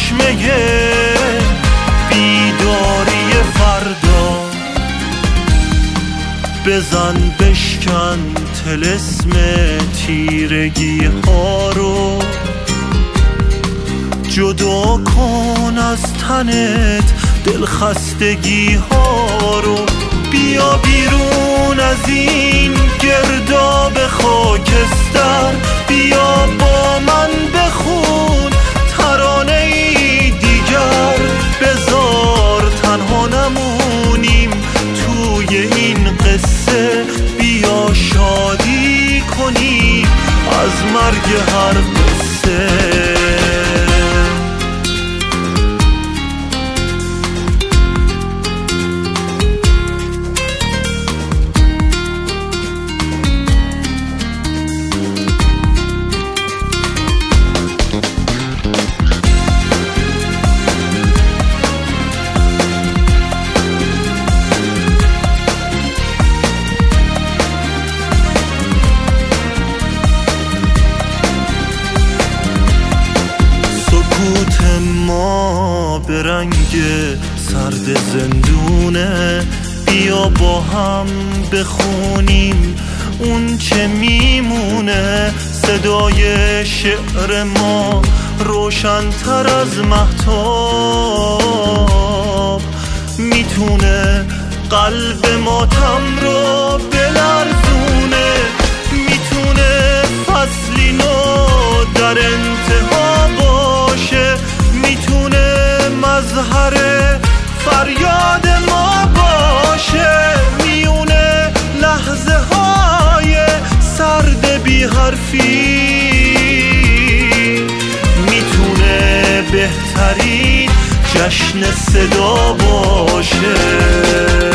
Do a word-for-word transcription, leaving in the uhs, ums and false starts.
چشمه بیداری فردا، بزن بشکن طلسم تیرگی ها رو، جدا کن از تنت دلخستگی ها رو. بیا بیرون از این گرداب خاکستر، بیا با من بخون ترانه‌ای دیگر. بذار تنها نمونیم توی این قصه، بیا شادی کنیم از مرگ هر قصه. ما به رنگ سرد زندونه، بیا با هم بخونیم اون چه میمونه. صدای شعر ما روشن‌تر از مهتاب، میتونه قلب ماتم رو بلرزونه، میتونه فصلی نو در انتها باشه، میتونه مظهر فریاد ما باشه. میونه لحظه های سرد بی حرفی، میتونه بهترین جشن صدا باشه.